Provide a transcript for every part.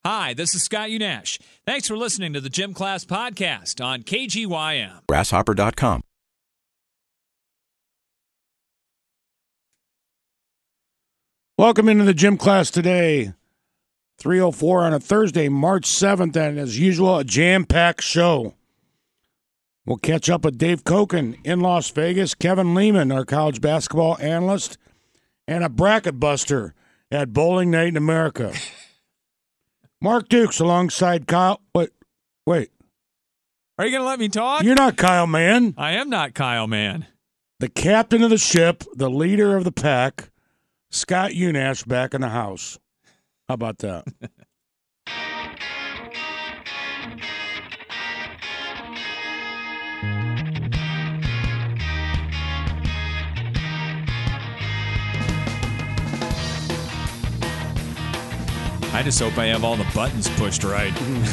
Hi, this is Scott Unash. Thanks for listening to the Gym Class Podcast on KGYM. Grasshopper.com. Welcome into the Gym Class today. 3:04 on a Thursday, March 7th, and as usual, a jam-packed show. We'll catch up with Dave Koken in Las Vegas, Kevin Lehman, our college basketball analyst, and a bracket buster at Bowling Night in America. Mark Dukes alongside Kyle. Wait. Are you going to let me talk? You're not Kyle Mann. I am not Kyle Mann. The captain of the ship, the leader of the pack, Scott Unash, back in the house. How about that? I just hope I have all the buttons pushed right.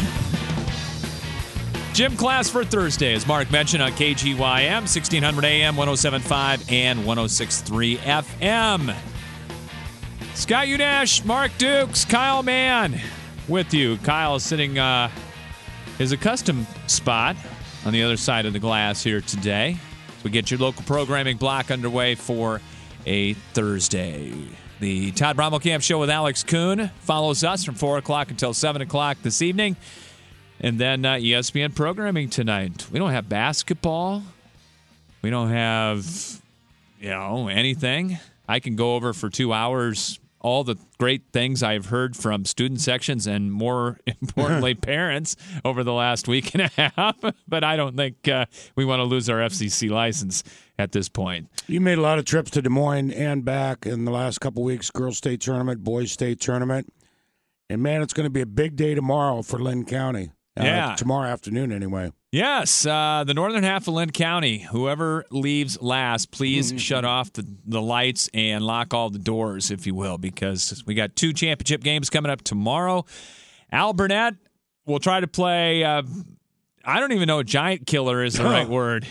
Gym Class for Thursday, as Mark mentioned, on KGYM, 1600 AM, 107.5 and 106.3 FM. Scott Unash, Mark Dukes, Kyle Mann with you. Kyle is sitting his accustomed spot on the other side of the glass here today. So we get your local programming block underway for a Thursday. The Todd Brommelkamp Show with Alex Kuhn follows us from 4 o'clock until 7 o'clock this evening. And then ESPN programming tonight. We don't have basketball. We don't have, anything. I can go over for 2 hours all the great things I've heard from student sections and, more importantly, parents over the last week and a half. But I don't think we want to lose our FCC license at this point. You made a lot of trips to Des Moines and back in the last couple weeks, girls' state tournament, boys' state tournament. And, man, it's going to be a big day tomorrow for Lynn County. Tomorrow afternoon, anyway. Yes, the northern half of Lynn County. Whoever leaves last, please shut off the lights and lock all the doors, if you will, because we got 2 championship games coming up tomorrow. Al Burnett will try to play, I don't even know if giant killer is the right word.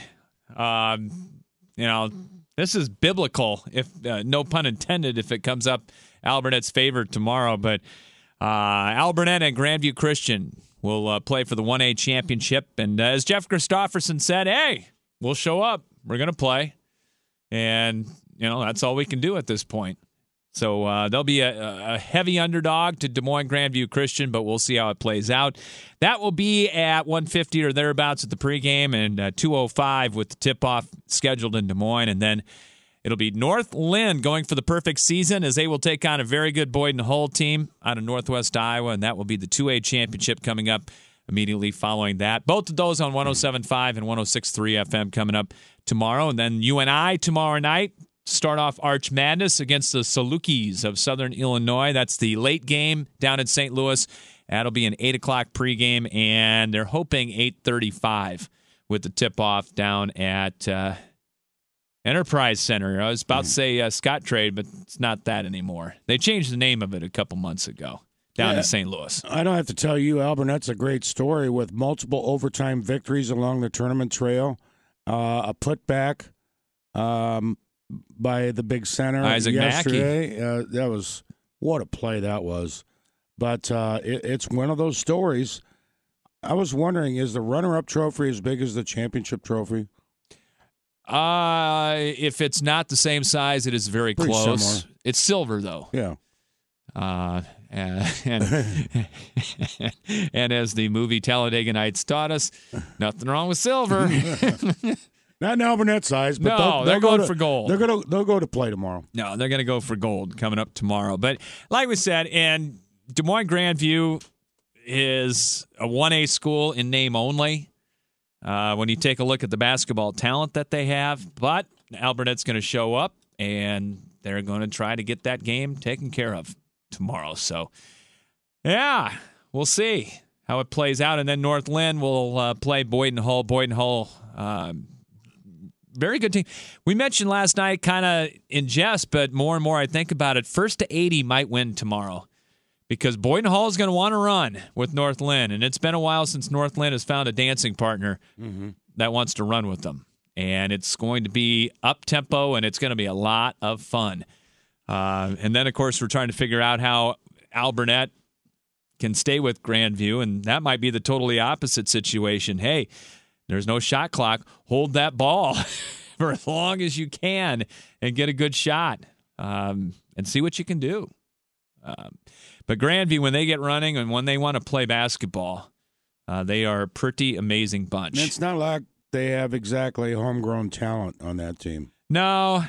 This is biblical, if no pun intended, if it comes up Al Burnett's favor tomorrow. But Al Burnett and Grandview Christian will play for the 1A championship. And as Jeff Christopherson said, hey, we'll show up. We're going to play. And, that's all we can do at this point. So they'll be a heavy underdog to Des Moines Grandview Christian, but we'll see how it plays out. That will be at 1:50 or thereabouts at the pregame, and 2:05 with the tip-off scheduled in Des Moines. And then it'll be North Lynn going for the perfect season as they will take on a very good Boyden Hull team out of Northwest Iowa, and that will be the 2A championship coming up immediately following that. Both of those on 107.5 and 106.3 FM coming up tomorrow. And then UNI tomorrow night, start off Arch Madness against the Salukis of Southern Illinois. That's the late game down in St. Louis. That'll be an 8 o'clock pregame, and they're hoping 8:35 with the tip-off down at Enterprise Center. I was about to say Scott Trade, but it's not that anymore. They changed the name of it a couple months ago down in St. Louis. I don't have to tell you, Al Burnett's a great story with multiple overtime victories along the tournament trail. A putback by the big center Isaac yesterday. That was what a play that was. But it's one of those stories. I was wondering, is the runner-up trophy as big as the championship trophy? If it's not the same size, it is very Pretty close. similar. It's silver, though. Yeah. And as the movie Talladega Nights taught us, nothing wrong with silver. Not an Al Burnett size, but No, they're going for gold. They'll go to play tomorrow. No, they're going to go for gold coming up tomorrow. But like we said, and Des Moines Grandview is a 1A school in name only. When you take a look at the basketball talent that they have, but Al Burnett's going to show up, and they're going to try to get that game taken care of tomorrow. So, yeah, we'll see how it plays out. And then North Lynn will play Boyden Hull. Boyden Hull, very good team. We mentioned last night kind of in jest, but more and more I think about it, 1st to 80 might win tomorrow. Because Boyden Hull is going to want to run with North Lynn, and it's been a while since North Lynn has found a dancing partner that wants to run with them. And it's going to be up-tempo, and it's going to be a lot of fun. And then, of course, we're trying to figure out how Al Burnett can stay with Grandview, and that might be the totally opposite situation. Hey, there's no shot clock. Hold that ball for as long as you can and get a good shot and see what you can do. But Grandview, when they get running and when they want to play basketball, they are a pretty amazing bunch. And it's not like they have exactly homegrown talent on that team. No,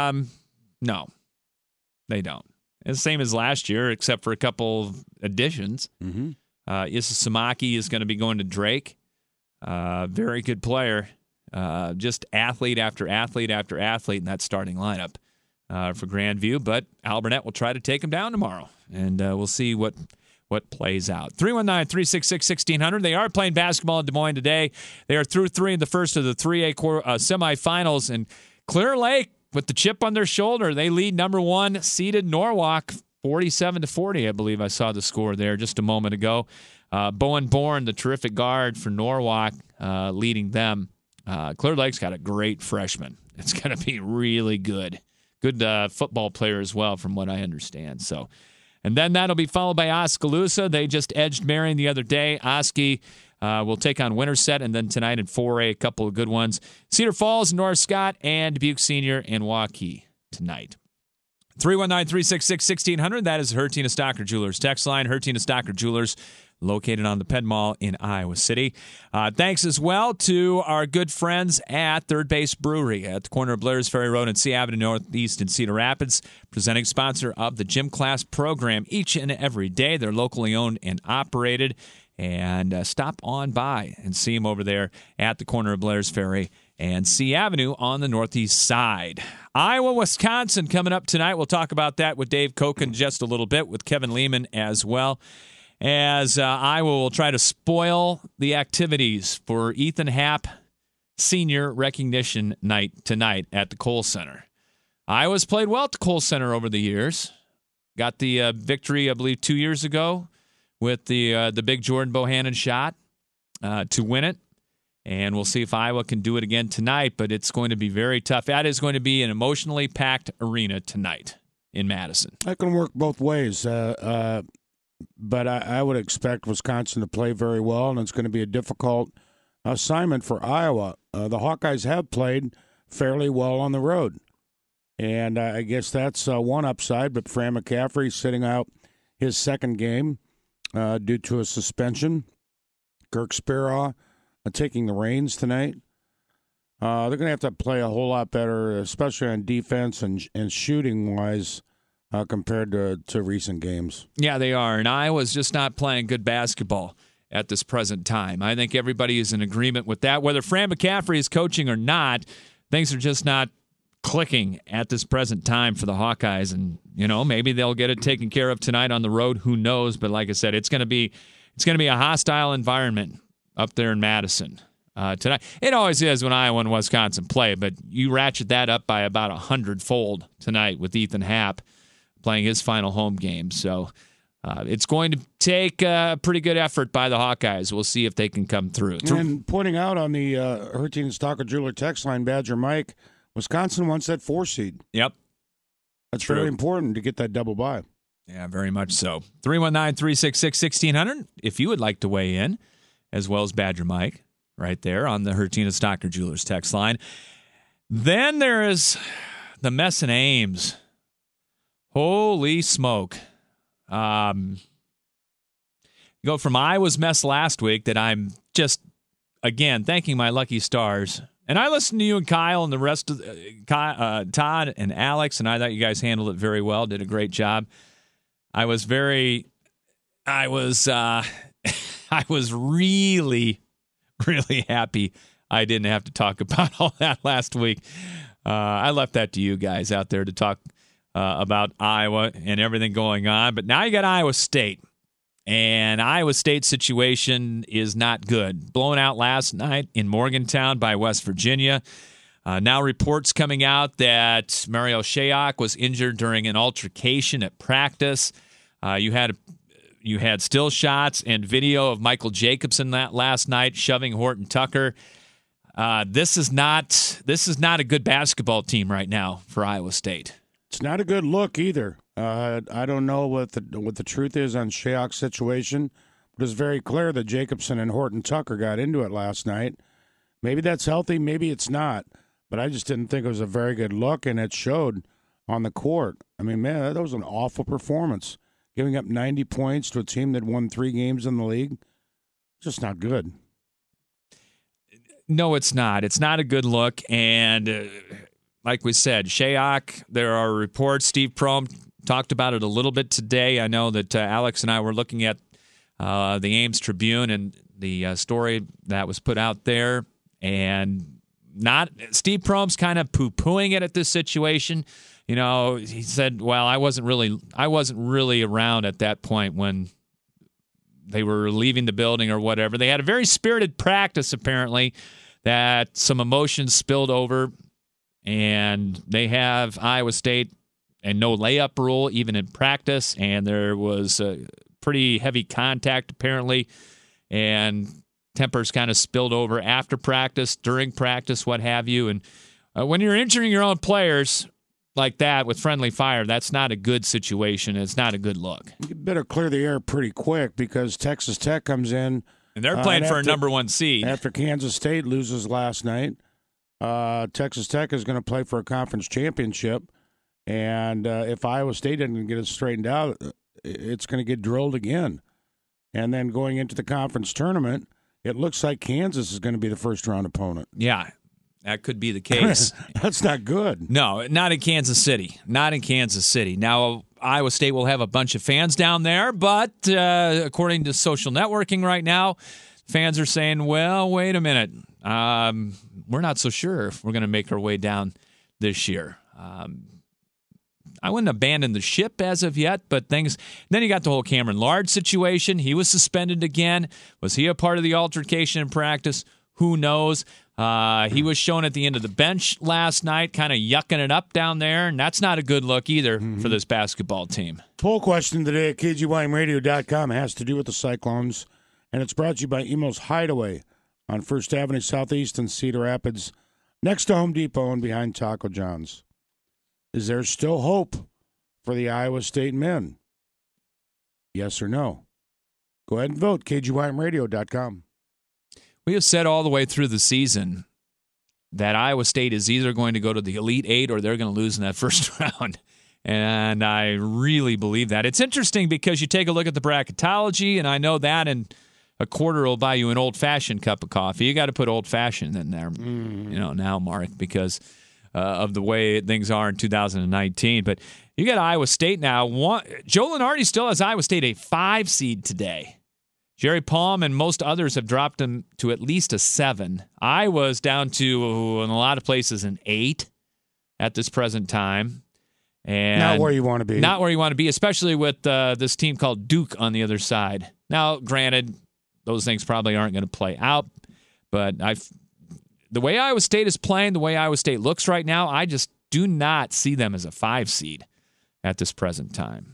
no, they don't. It's the same as last year, except for a couple of additions. Mm-hmm. Issa Samaki is going to be going to Drake. Very good player. Just athlete after athlete after athlete in that starting lineup for Grandview. But Alburnett will try to take him down tomorrow, and we'll see what plays out. 319-366-1600. They are playing basketball in Des Moines today. They are through 3 in the first of the 3A semifinals, and Clear Lake, with the chip on their shoulder, they lead number 1 seeded Norwalk 47-40. I believe I saw the score there just a moment ago. Bowen Bourne, the terrific guard for Norwalk, leading them. Clear Lake's got a great freshman. It's going to be really good. Good football player as well, from what I understand. So, and then that'll be followed by Oskaloosa. They just edged Marion the other day. Oski will take on Winterset, and then tonight in 4A, a couple of good ones. Cedar Falls, North Scott, and Dubuque Senior and Waukee tonight. 319-366-1600. That is Hertina Stocker Jewelers text line. Hertina Stocker Jewelers, located on the Penn Mall in Iowa City. Thanks as well to our good friends at Third Base Brewery at the corner of Blair's Ferry Road and C Avenue Northeast in Cedar Rapids, presenting sponsor of the gym class program each and every day. They're locally owned and operated. And stop on by and see them over there at the corner of Blair's Ferry and C Avenue on the northeast side. Iowa, Wisconsin coming up tonight. We'll talk about that with Dave Koch in just a little bit, with Kevin Lehman as well, as Iowa will try to spoil the activities for Ethan Happ Senior Recognition Night tonight at the Kohl Center. Iowa's played well at the Kohl Center over the years. Got the victory, I believe, 2 years ago with the big Jordan Bohannon shot to win it. And we'll see if Iowa can do it again tonight, but it's going to be very tough. That is going to be an emotionally packed arena tonight in Madison. That can work both ways, but I would expect Wisconsin to play very well, and it's going to be a difficult assignment for Iowa. The Hawkeyes have played fairly well on the road, and I guess that's one upside, but Fran McCaffrey sitting out his second game due to a suspension. Kirk Speraw taking the reins tonight. They're going to have to play a whole lot better, especially on defense and shooting-wise, compared to recent games. Yeah, they are. And Iowa's just not playing good basketball at this present time. I think everybody is in agreement with that. Whether Fran McCaffrey is coaching or not, things are just not clicking at this present time for the Hawkeyes. And, maybe they'll get it taken care of tonight on the road. Who knows? But like I said, it's going to be a hostile environment up there in Madison tonight. It always is when Iowa and Wisconsin play, but you ratchet that up by about 100-fold tonight with Ethan Happ playing his final home game. So it's going to take a pretty good effort by the Hawkeyes. We'll see if they can come through. And pointing out on the Hertina Stocker Jeweler text line, Badger Mike, Wisconsin wants that 4 seed. Yep. That's very important to get that double bye. Yeah, very much so. 319-366-1600 if you would like to weigh in, as well as Badger Mike, right there on the Hertina Stocker Jewelers text line. Then there is the mess in Ames. Holy smoke. Go from Iowa's mess last week that I'm just, again, thanking my lucky stars. And I listened to you and Kyle and the rest of Todd and Alex, and I thought you guys handled it very well, did a great job. I was really, really happy I didn't have to talk about all that last week. I left that to you guys out there to talk about Iowa and everything going on. But now you got Iowa State. And Iowa State's situation is not good. Blown out last night in Morgantown by West Virginia. Now reports coming out that Mario Shayok was injured during an altercation at practice. You had still shots and video of Michael Jacobson that last night shoving Horton Tucker. This is not a good basketball team right now for Iowa State. It's not a good look either. I don't know what the truth is on Shayok's situation, but it's very clear that Jacobson and Horton Tucker got into it last night. Maybe that's healthy, maybe it's not, but I just didn't think it was a very good look, and it showed on the court. I mean, man, that was an awful performance. Giving up 90 points to a team that won 3 games in the league, just not good. No, it's not. It's not a good look, and like we said, Shayok, there are reports. Steve Prohm talked about it a little bit today. I know that Alex and I were looking at the Ames Tribune and the story that was put out there, and Steve Prohm's kind of poo-pooing it at this situation. You know, he said, "Well, I wasn't really around at that point when they were leaving the building or whatever." They had a very spirited practice, apparently, that some emotions spilled over, and they have Iowa State and no layup rule even in practice, and there was a pretty heavy contact apparently, and tempers kind of spilled over after practice, during practice, what have you. And when you're injuring your own players like that with friendly fire, that's not a good situation. It's not a good look. You better clear the air pretty quick because Texas Tech comes in. And they're playing for a number 1 seed. After Kansas State loses last night, Texas Tech is going to play for a conference championship. And if Iowa State doesn't get it straightened out, it's going to get drilled again. And then going into the conference tournament, it looks like Kansas is going to be the first-round opponent. Yeah, that could be the case. That's not good. No, not in Kansas City. Not in Kansas City. Now, Iowa State will have a bunch of fans down there, but according to social networking right now, fans are saying, well, wait a minute. We're not so sure if we're going to make our way down this year. I wouldn't abandon the ship as of yet, but things. Then you got the whole Cameron Lard situation. He was suspended again. Was he a part of the altercation in practice? Who knows? He was shown at the end of the bench last night, kind of yucking it up down there, and that's not a good look either for this basketball team. Poll question today at KGYMradio.com has to do with the Cyclones, and it's brought to you by Emo's Hideaway on First Avenue Southeast in Cedar Rapids, next to Home Depot and behind Taco John's. Is there still hope for the Iowa State men? Yes or no? Go ahead and vote, KGYMradio.com. We have said all the way through the season that Iowa State is either going to go to the Elite Eight or they're going to lose in that first round. And I really believe that. It's interesting because you take a look at the bracketology, and I know that and a quarter will buy you an old-fashioned cup of coffee. You got to put old-fashioned in there, now, Mark, because of the way things are in 2019. But you got Iowa State now. Joe Lunardi still has Iowa State a 5 seed today. Jerry Palm and most others have dropped him to at least a 7. Iowa's down to, in a lot of places, an 8 at this present time. And not where you want to be. Not where you want to be, especially with this team called Duke on the other side. Now, granted, those things probably aren't going to play out, but the way Iowa State is playing, the way Iowa State looks right now, I just do not see them as a 5 seed at this present time.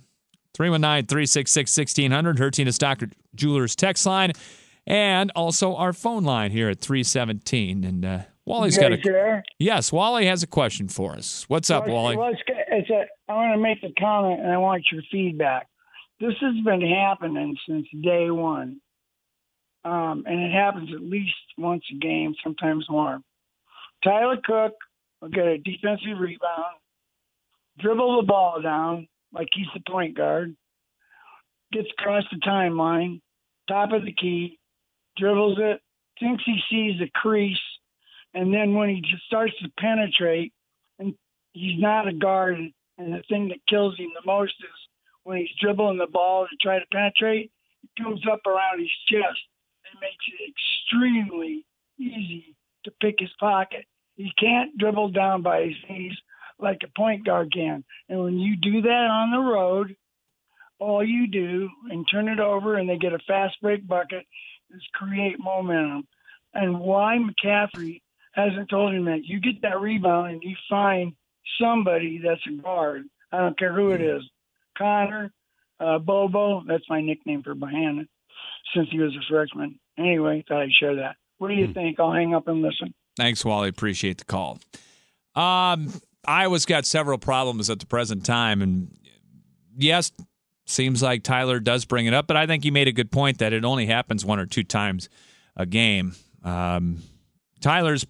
319-366-1600, Hertina Stocker Jewelers text line, and also our phone line here at 317. And Wally's got Yes, Wally has a question for us. What's up, Wally? I want to make a comment, and I want your feedback. This has been happening since day one, and it happens at least once a game, sometimes more. Tyler Cook will get a defensive rebound, dribble the ball down like he's the point guard, gets across the timeline, top of the key, dribbles it, thinks he sees a crease, and then when he just starts to penetrate, and he's not a guard, and the thing that kills him the most is when he's dribbling the ball to try to penetrate, it comes up around his chest and makes it extremely easy to pick his pocket. He can't dribble down by his knees like a point guard can. And when you do that on the road, all you do and turn it over and they get a fast break bucket is create momentum. And why McCaffrey hasn't told him that? You get that rebound and you find somebody that's a guard. I don't care who it is. Connor, Bobo, that's my nickname for Bohannon since he was a freshman. Anyway, thought I'd share that. What do you think? I'll hang up and listen. Thanks, Wally. Appreciate the call. Iowa's got several problems at the present time, and yes, seems like Tyler does bring it up, but I think you made a good point that it only happens 1 or 2 times a game. Tyler's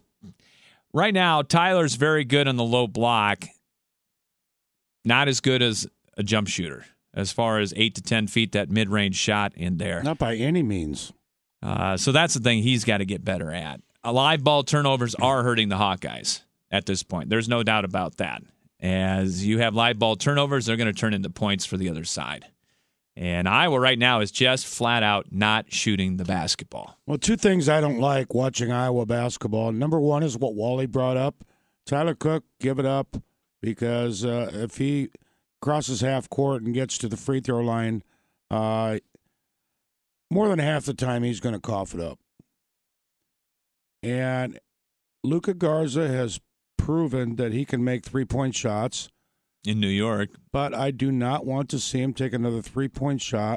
very good on the low block, not as good as a jump shooter as far as 8 to 10 feet, that mid-range shot in there. Not by any means. So that's the thing he's got to get better at. Live ball turnovers are hurting the Hawkeyes at this point. There's no doubt about that. As you have live ball turnovers, they're going to turn into points for the other side. And Iowa right now is just flat out not shooting the basketball. Well, 2 things I don't like watching Iowa basketball. Number 1 is what Wally brought up. Tyler Cook, give it up, because if he crosses half court and gets to the free throw line, more than half the time he's going to cough it up. And Luka Garza has proven that he can make 3-point shots in New York, but I do not want to see him take another 3-point shot.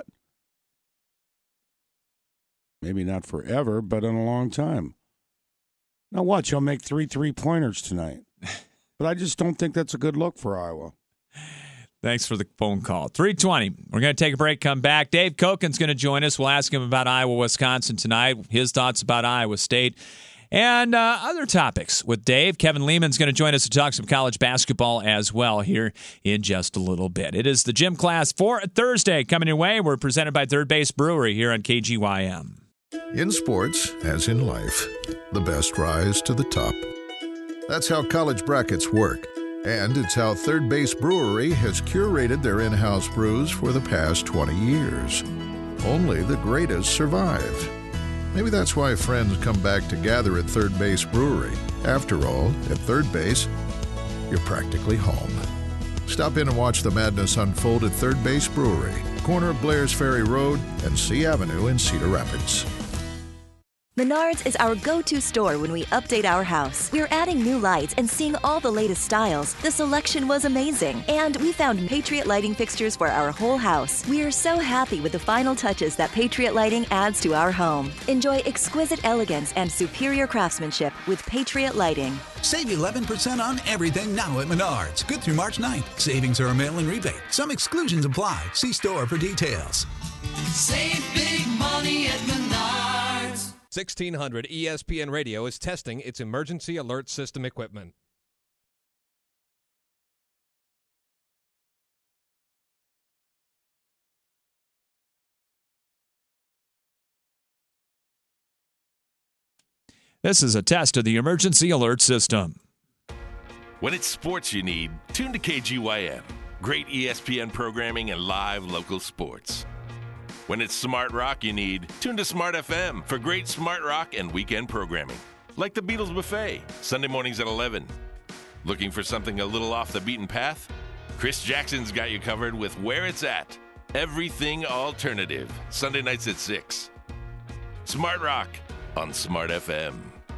Maybe not forever, but in a long time. Now watch, he'll make 3 3-pointers tonight. But I just don't think that's a good look for Iowa. Thanks for the phone call. 3:20. We're going to take a break, come back. Dave Koken's going to join us. We'll ask him about Iowa, Wisconsin tonight, his thoughts about Iowa State, and other topics with Dave. Kevin Lehman's going to join us to talk some college basketball as well here in just a little bit. It is the gym class for Thursday coming your way. We're presented by Third Base Brewery here on KGYM. In sports, as in life, the best rise to the top. That's how college brackets work. And it's how Third Base Brewery has curated their in-house brews for the past 20 years. Only the greatest survive. Maybe that's why friends come back to gather at Third Base Brewery. After all, at Third Base, you're practically home. Stop in and watch the madness unfold at Third Base Brewery, corner of Blair's Ferry Road and C Avenue in Cedar Rapids. Menards is our go-to store when we update our house. We're adding new lights and seeing all the latest styles. The selection was amazing. And we found Patriot lighting fixtures for our whole house. We are so happy with the final touches that Patriot lighting adds to our home. Enjoy exquisite elegance and superior craftsmanship with Patriot lighting. Save 11% on everything now at Menards. Good through March 9th. Savings are a mail-in rebate. Some exclusions apply. See store for details. Save big money at Menards. 1600 ESPN Radio is testing its emergency alert system equipment. This is a test of the emergency alert system. When it's sports you need, tune to KGYM. Great ESPN programming and live local sports. When it's smart rock you need, tune to Smart FM for great smart rock and weekend programming. Like the Beatles Buffet, Sunday mornings at 11. Looking for something a little off the beaten path? Chris Jackson's got you covered with Where It's At. Everything alternative, Sunday nights at 6. Smart Rock on Smart FM.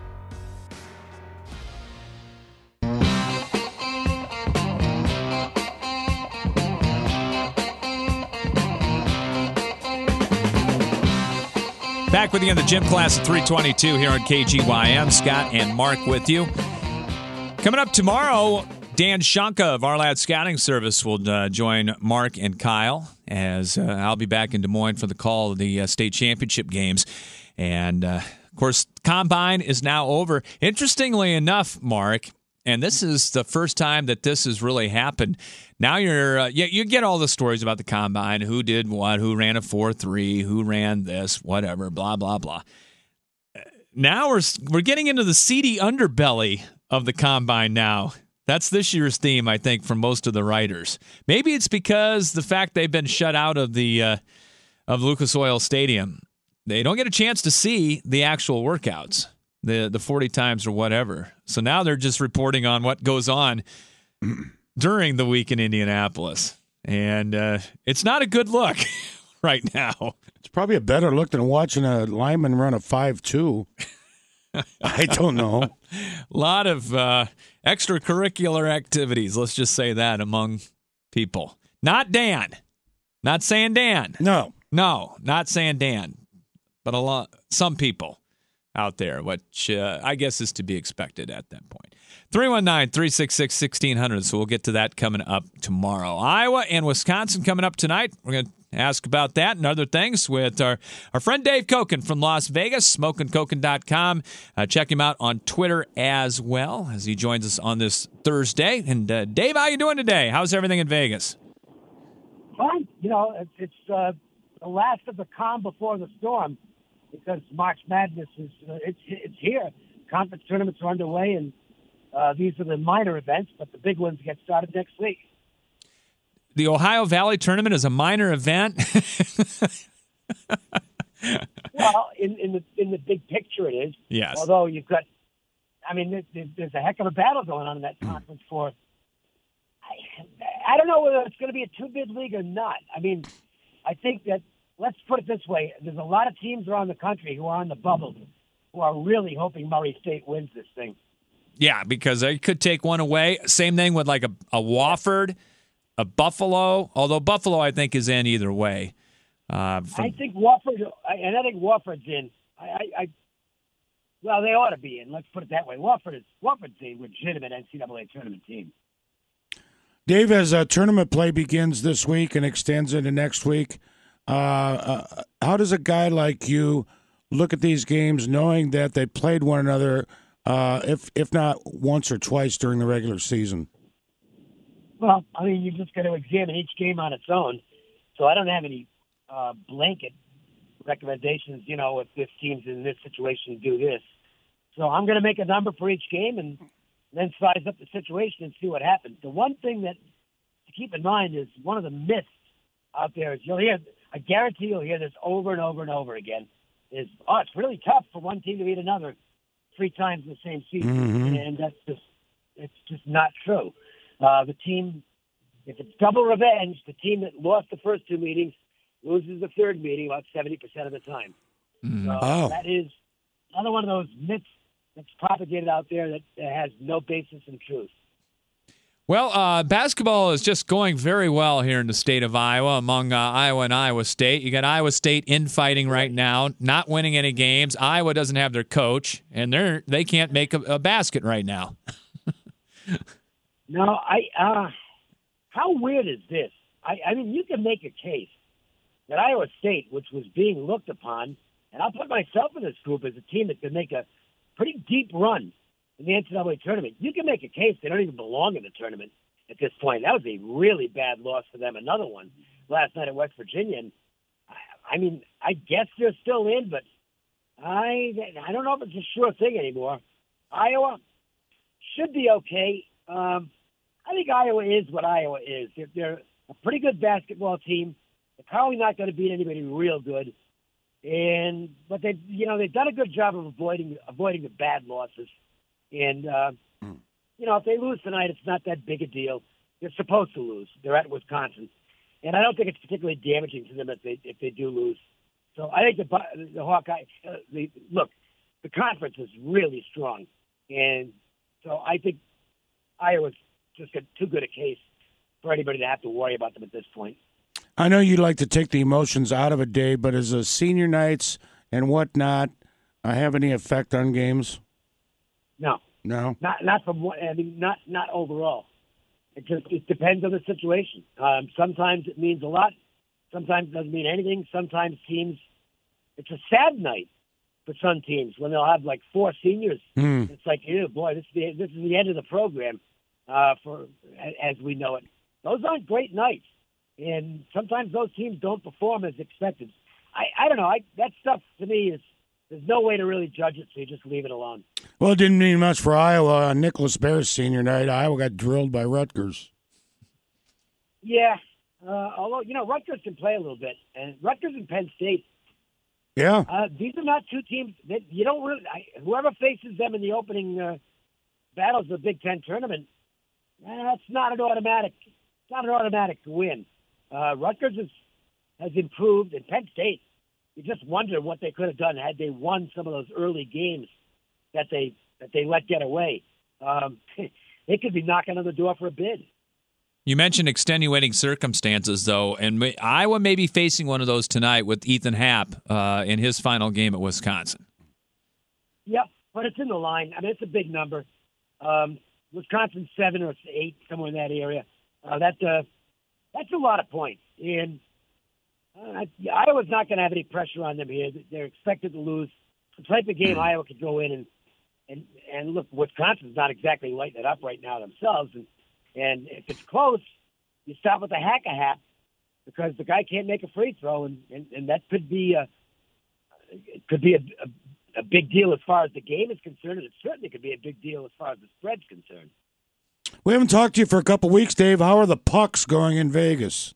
Back with you in the gym class at 322 here on KGYM. Scott and Mark with you. Coming up tomorrow, Dan Shanka of Our Lad Scouting Service will join Mark and Kyle as I'll be back in Des Moines for the call of the state championship games. And, of course, Combine is now over. Interestingly enough, Mark, and this is the first time that this has really happened. Now you get all the stories about the Combine, who did what, who ran a 4.3, who ran this, whatever, blah, blah, blah. Now we're getting into the seedy underbelly of the Combine now. That's this year's theme, I think, for most of the writers. Maybe it's because the fact they've been shut out of the of Lucas Oil Stadium. They don't get a chance to see the actual workouts, the 40 times or whatever. So now they're just reporting on what goes on during the week in Indianapolis. And it's not a good look right now. It's probably a better look than watching a lineman run a 5.2. I don't know. A lot of extracurricular activities, let's just say that, among people. Not Dan. Not saying Dan. No, not saying Dan. But some people. out there, which I guess is to be expected at that point. 319-366-1600. So we'll get to that coming up tomorrow. Iowa and Wisconsin coming up tonight. We're going to ask about that and other things with our friend Dave Koken from Las Vegas, smokingkoken.com. Check him out on Twitter as well as he joins us on this Thursday. And Dave, how you doing today? How's everything in Vegas? Fine. You know, it's the last of the calm before the storm because March Madness is it's here. Conference tournaments are underway, and these are the minor events, but the big ones get started next week. The Ohio Valley Tournament is a minor event. Well, in the big picture, it is. Yes. Although you've got, I mean, there's a heck of a battle going on in that conference for. I don't know whether it's going to be a two-bid league or not. I mean, I think that, let's put it this way, there's a lot of teams around the country who are on the bubble who are really hoping Murray State wins this thing. Yeah, because they could take one away. Same thing with like a Wofford, a Buffalo, although Buffalo I think is in either way. I think Wofford, and I think Wofford's in. Well, they ought to be in. Let's put it that way. Wofford's a legitimate NCAA tournament team. Dave, as tournament play begins this week and extends into next week, how does a guy like you look at these games knowing that they played one another, if not once or twice during the regular season? Well, I mean, you just got to examine each game on its own. So I don't have any blanket recommendations, you know, if this team's in this situation, do this. So I'm going to make a number for each game and then size up the situation and see what happens. The one thing that to keep in mind is one of the myths out there is I guarantee you'll hear this over and over and over again, is, it's really tough for one team to beat another 3 times in the same season. Mm-hmm. And it's just not true. The team, if it's double revenge, the team that lost the first 2 meetings loses the third meeting about 70% of the time. So that is another one of those myths that's propagated out there that has no basis in truth. Well, basketball is just going very well here in the state of Iowa among Iowa and Iowa State. You got Iowa State infighting right now, not winning any games. Iowa doesn't have their coach, and they can't make a basket right now. No, how weird is this? I mean, you can make a case that Iowa State, which was being looked upon, and I'll put myself in this group as a team that could make a pretty deep run in the NCAA tournament. You can make a case they don't even belong in the tournament at this point. That was a really bad loss for them. Another one last night at West Virginia. And I mean, I guess they're still in, but I don't know if it's a sure thing anymore. Iowa should be okay. I think Iowa is what Iowa is. They're a pretty good basketball team. They're probably not going to beat anybody real good. But they've done a good job of avoiding the bad losses. And if they lose tonight, it's not that big a deal. They're supposed to lose. They're at Wisconsin, and I don't think it's particularly damaging to them if they do lose. So I think the Hawkeye the conference is really strong, and so I think Iowa's just got too good a case for anybody to have to worry about them at this point. I know you like to take the emotions out of a day, but as a senior nights and whatnot, have any effect on games? No, not from what I mean. Not overall. It depends on the situation. Sometimes it means a lot. Sometimes it doesn't mean anything. Sometimes teams, it's a sad night for some teams when they'll have like 4 seniors. It's like, ew, boy, this is the end of the program as we know it. Those aren't great nights. And sometimes those teams don't perform as expected. I don't know. That stuff to me is there's no way to really judge it, so you just leave it alone. Well, it didn't mean much for Iowa on Nicholas Bear's senior night. Iowa got drilled by Rutgers. Yeah, although Rutgers can play a little bit, and Rutgers and Penn State. Yeah, these are not 2 teams that you don't really. Whoever faces them in the opening battles of the Big Ten tournament, that's not an automatic. It's not an automatic win. Rutgers has improved, and Penn State, you just wonder what they could have done had they won some of those early games that they let get away. They could be knocking on the door for a bid. You mentioned extenuating circumstances, though, and Iowa may be facing one of those tonight with Ethan Happ in his final game at Wisconsin. Yep, but it's in the line. I mean, it's a big number. Wisconsin 7 or 8, somewhere in that area. That's a lot of points. And Iowa's not going to have any pressure on them here. They're expected to lose. It's the type of game Iowa could go in and look. Wisconsin's not exactly lighting it up right now themselves. And if it's close, you stop with a hack-a-hat because the guy can't make a free throw, and that could be a big deal as far as the game is concerned, and it certainly could be a big deal as far as the spread's concerned. We haven't talked to you for a couple weeks, Dave. How are the Pucks going in Vegas?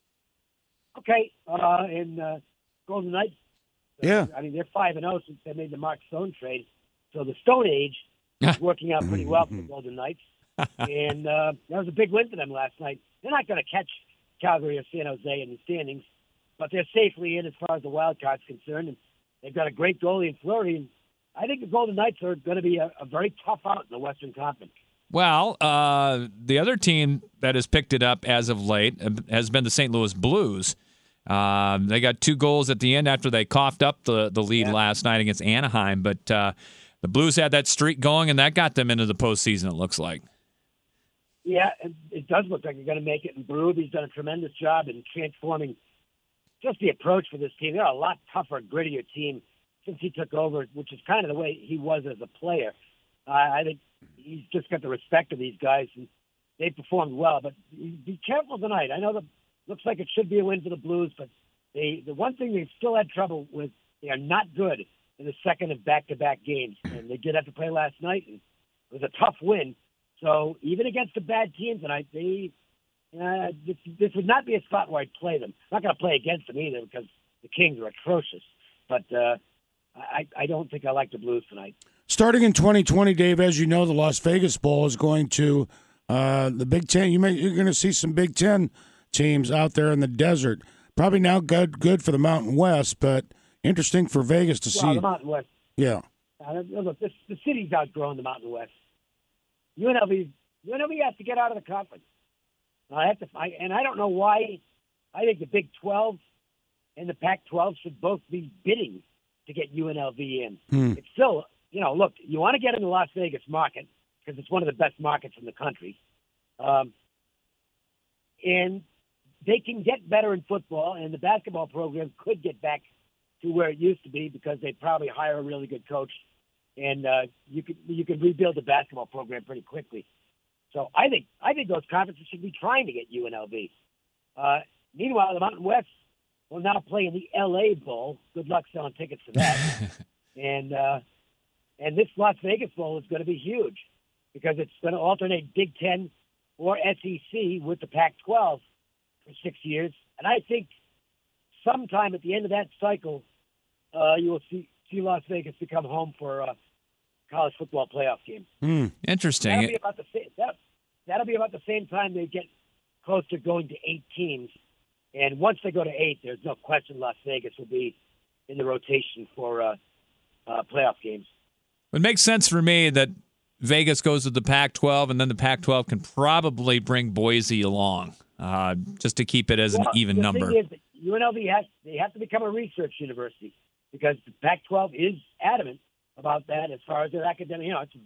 Okay, in Golden Knights, yeah. I mean, they're 5-0 since they made the Mark Stone trade, so the Stone Age is working out pretty well for the Golden Knights, and that was a big win for them last night. They're not going to catch Calgary or San Jose in the standings, but they're safely in as far as the wild card's concerned, and they've got a great goalie in Fleury, and I think the Golden Knights are going to be a very tough out in the Western Conference. Well, the other team that has picked it up as of late has been the St. Louis Blues. They got 2 goals at the end after they coughed up the lead last night against Anaheim, but the Blues had that streak going, and that got them into the postseason, it looks like. Yeah, it does look like they're going to make it, and Berube's done a tremendous job in transforming just the approach for this team. They're a lot tougher, grittier team since he took over, which is kind of the way he was as a player. I think he's just got the respect of these guys, and they performed well. But be careful tonight. I know that looks like it should be a win for the Blues, but the one thing they've still had trouble with, they are not good in the second of back-to-back games. And they did have to play last night, and it was a tough win. So even against a bad team tonight, this would not be a spot where I'd play them. I'm not going to play against them either because the Kings are atrocious. But I don't think I like the Blues tonight. Starting in 2020, Dave, as you know, the Las Vegas Bowl is going to the Big Ten. You're going to see some Big Ten teams out there in the desert. Probably now good for the Mountain West, but interesting for Vegas to see. The Mountain West. Yeah. Look, the city's outgrown the Mountain West. UNLV has to get out of the conference. I don't know why. I think the Big 12 and the Pac-12 should both be bidding to get UNLV in. It's still, look, you want to get in the Las Vegas market because it's one of the best markets in the country. And they can get better in football, and the basketball program could get back to where it used to be because they probably hire a really good coach, and you could rebuild the basketball program pretty quickly. So I think those conferences should be trying to get UNLV. Meanwhile, the Mountain West will now play in the LA Bowl. Good luck selling tickets for that. and this Las Vegas Bowl is going to be huge because it's going to alternate Big Ten or SEC with the Pac-12 for 6 years. And I think sometime at the end of that cycle, you will see Las Vegas become home for a college football playoff game. Interesting. That'll be about the same time they get close to going to 8 teams. And once they go to 8, there's no question Las Vegas will be in the rotation for playoff games. It makes sense for me that Vegas goes to the Pac-12, and then the Pac-12 can probably bring Boise along just to keep it as an even number. The thing is that UNLV have to become a research university because the Pac-12 is adamant about that as far as their academic.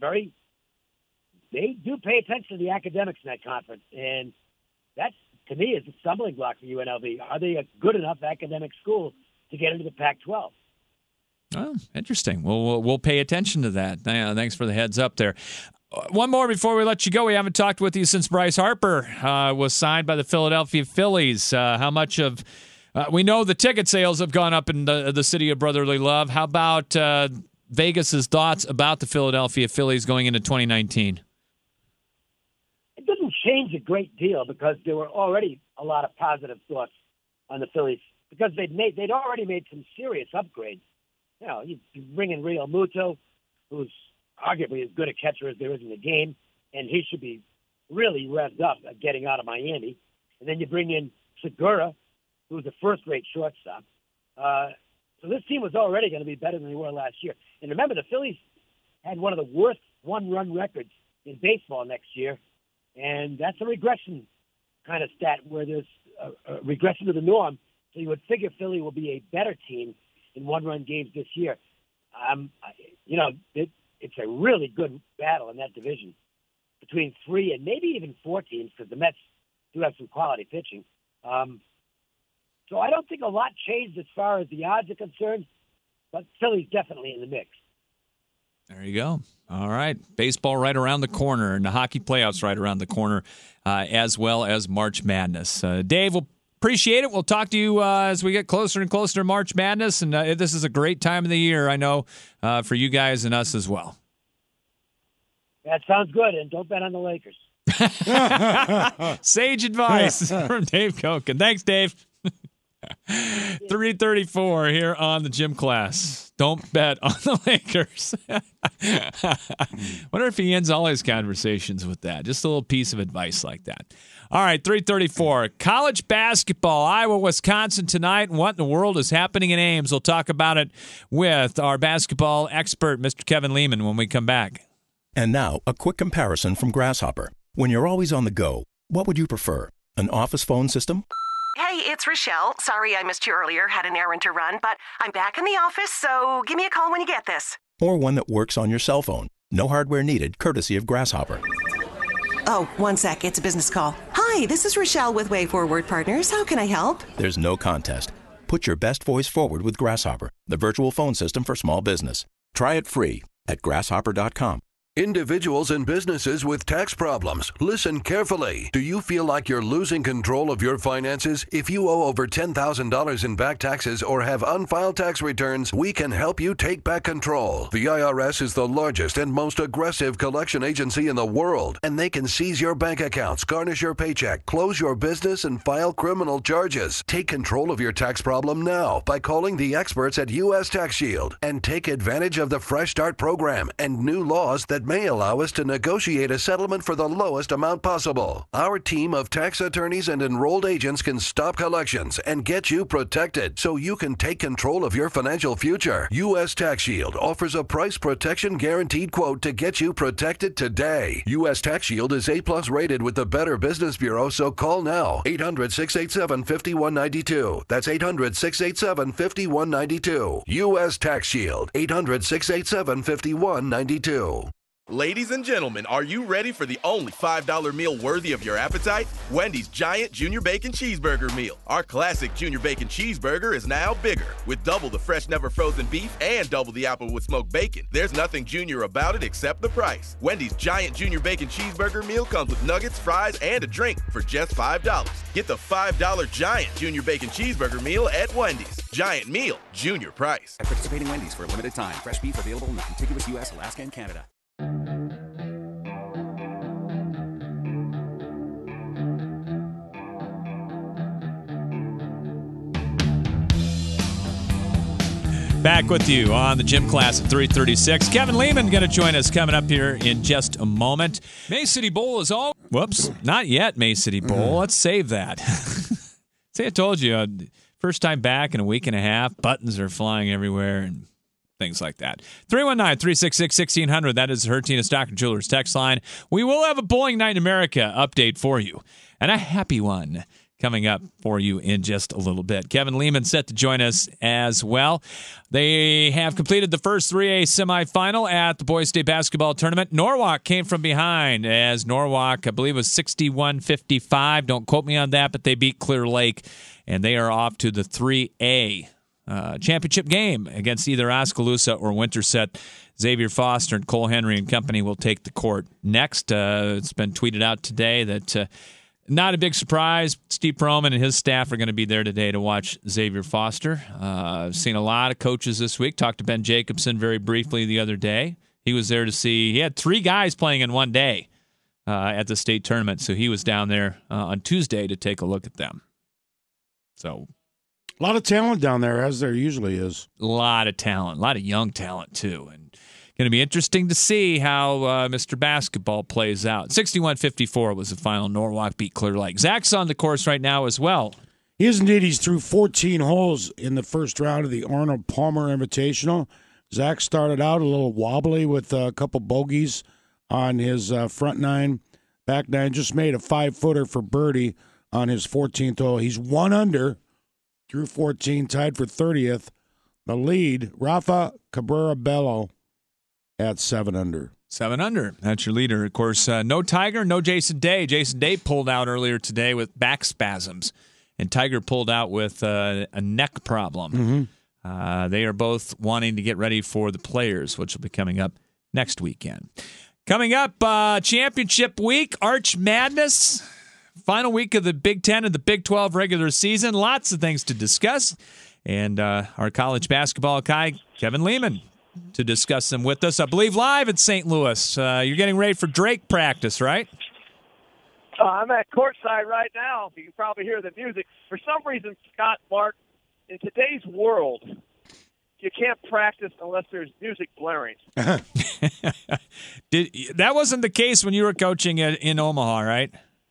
They do pay attention to the academics in that conference, and that's, to me, is a stumbling block for UNLV. Are they a good enough academic school to get into the Pac-12? Oh, interesting. Well, we'll pay attention to that. Thanks for the heads up there. One more before we let you go. We haven't talked with you since Bryce Harper was signed by the Philadelphia Phillies. How much of we know the ticket sales have gone up in the city of brotherly love. How about Vegas's thoughts about the Philadelphia Phillies going into 2019? It doesn't change a great deal because there were already a lot of positive thoughts on the Phillies because they'd already made some serious upgrades. You bring in Real Muto, who's arguably as good a catcher as there is in the game, and he should be really revved up at getting out of Miami. And then you bring in Segura, who's a first-rate shortstop. So this team was already going to be better than they were last year. And remember, the Phillies had one of the worst one-run records in baseball next year, and that's a regression kind of stat where there's a regression to the norm. So you would figure Philly will be a better team in one-run games this year. it's a really good battle in that division between 3 and maybe even 4 teams, because the Mets do have some quality pitching. So I don't think a lot changed as far as the odds are concerned, but Philly's definitely in the mix. There you go. All right. Baseball right around the corner, and the hockey playoffs right around the corner, as well as March Madness. Dave, we'll appreciate it. We'll talk to you as we get closer and closer to March Madness, and this is a great time of the year, I know, for you guys and us as well. That sounds good, and don't bet on the Lakers. Sage advice from Dave Koken. Thanks, Dave. 3:34 here on the Gym Class. Don't bet on the Lakers. Wonder if he ends all his conversations with that. Just a little piece of advice like that. All right, 3:34. College basketball, Iowa, Wisconsin tonight. And what in the world is happening in Ames? We'll talk about it with our basketball expert, Mr. Kevin Lehman, when we come back. And now, a quick comparison from Grasshopper. When you're always on the go, what would you prefer? An office phone system? Hey, it's Rochelle. Sorry I missed you earlier. Had an errand to run, but I'm back in the office, so give me a call when you get this. Or one that works on your cell phone? No hardware needed, courtesy of Grasshopper. Oh, one sec. It's a business call. Hi, this is Rochelle with Way Forward Partners. How can I help? There's no contest. Put your best voice forward with Grasshopper, the virtual phone system for small business. Try it free at grasshopper.com. Individuals and businesses with tax problems, listen carefully. Do you feel like you're losing control of your finances? If you owe over $10,000 in back taxes or have unfiled tax returns, we can help you take back control. The IRS is the largest and most aggressive collection agency in the world, and they can seize your bank accounts, garnish your paycheck, close your business, and file criminal charges. Take control of your tax problem now by calling the experts at U.S. Tax Shield and take advantage of the Fresh Start program and new laws that may allow us to negotiate a settlement for the lowest amount possible. Our team of tax attorneys and enrolled agents can stop collections and get you protected so you can take control of your financial future. U.S. Tax Shield offers a price protection guaranteed quote to get you protected today. U.S. Tax Shield is A+ rated with the Better Business Bureau, so call now. 800-687-5192. That's 800-687-5192. U.S. Tax Shield. 800-687-5192. Ladies and gentlemen, are you ready for the only $5 meal worthy of your appetite? Wendy's Giant Junior Bacon Cheeseburger Meal. Our classic Junior Bacon Cheeseburger is now bigger, with double the fresh, never frozen beef and double the Applewood smoked bacon. There's nothing junior about it except the price. Wendy's Giant Junior Bacon Cheeseburger Meal comes with nuggets, fries, and a drink for just $5. Get the $5 Giant Junior Bacon Cheeseburger Meal at Wendy's. Giant Meal, junior price. At participating Wendy's for a limited time. Fresh beef available in the contiguous U.S., Alaska, and Canada. Back with you on the Gym Class at 3:36. Kevin Lehman going to join us coming up here in just a moment. May City Bowl is all. Whoops, not yet. May City Bowl. Let's save that. See, I told you, first time back in a week and a half. Buttons are flying everywhere and things like that. 319-366-1600. That is Hertina Stockton Jewelers text line. We will have a Bowling Night in America update for you, and a happy one coming up for you in just a little bit. Kevin Lehman set to join us as well. They have completed the first 3A semifinal at the Boys State Basketball Tournament. Norwalk came from behind as Norwalk, I believe, was 61-55. Don't quote me on that, but they beat Clear Lake, and they are off to the 3A championship game against either Oskaloosa or Winterset. Xavier Foster and Cole Henry and company will take the court next. It's been tweeted out today that not a big surprise. Steve Perlman and his staff are going to be there today to watch Xavier Foster. I've seen a lot of coaches this week. Talked to Ben Jacobson very briefly the other day. He was there to see. He had 3 guys playing in one day at the state tournament, so he was down there on Tuesday to take a look at them. So, a lot of talent down there, as there usually is. A lot of talent, a lot of young talent too, and going to be interesting to see how Mr. Basketball plays out. 61-54 was the final. Norwalk beat Clear Lake. Zach's on the course right now as well. He is indeed. He's through 14 holes in the first round of the Arnold Palmer Invitational. Zach started out a little wobbly with a couple bogeys on his front 9, back 9. Just made a 5-footer for birdie on his 14th hole. He's 1 under through 14, tied for 30th. The lead, Rafa Cabrera Bello, at 7 under. 7 under. That's your leader. Of course, no Tiger, no Jason Day. Jason Day pulled out earlier today with back spasms, and Tiger pulled out with a neck problem. They are both wanting to get ready for the Players, which will be coming up next weekend. Coming up, championship week, Arch Madness, final week of the Big Ten and the Big 12 regular season. Lots of things to discuss. And our college basketball guy, Kevin Lehman, to discuss them with us, I believe, live in St. Louis. You're getting ready for Drake practice, right? I'm at courtside right now. You can probably hear the music. For some reason, Scott, Mark, in today's world, you can't practice unless there's music blaring. That wasn't the case when you were coaching in Omaha, right?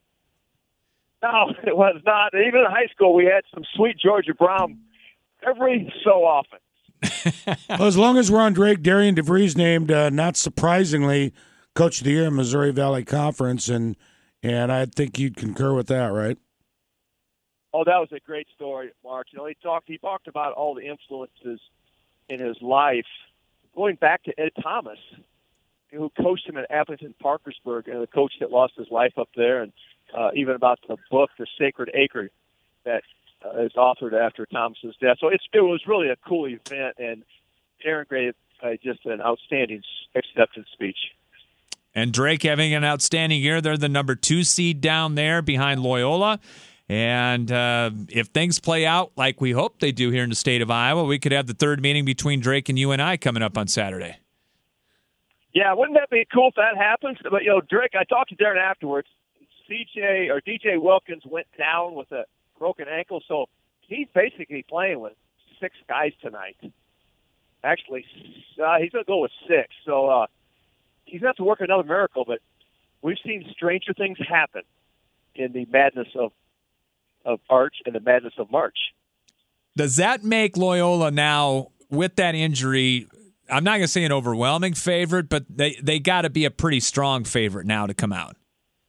No, it was not. Even in high school, we had some sweet Georgia Brown every so often. Well, as long as we're on Drake, Darian DeVries named, not surprisingly, Coach of the Year in Missouri Valley Conference, and I think you'd concur with that, right? Oh, that was a great story, Mark. You know, he talked about all the influences in his life, going back to Ed Thomas, who coached him at Appleton Parkersburg, and the coach that lost his life up there, and even about the book, The Sacred Acre, that is authored after Thomas's death. So it was really a cool event, and Aaron gave just an outstanding acceptance speech. And Drake having an outstanding year. They're the number 2 seed down there behind Loyola. And if things play out like we hope they do here in the state of Iowa, we could have the third meeting between Drake and UNI coming up on Saturday. Yeah, wouldn't that be cool if that happens? But, you know, Drake, I talked to Darren afterwards. DJ Wilkins went down with a broken ankle, so he's basically playing with 6 guys tonight. Actually, he's going to go with 6. So he's going to have to work another miracle, but we've seen stranger things happen in the madness of Arch and the madness of March. Does that make Loyola now, with that injury, I'm not going to say an overwhelming favorite, but they got to be a pretty strong favorite now to come out?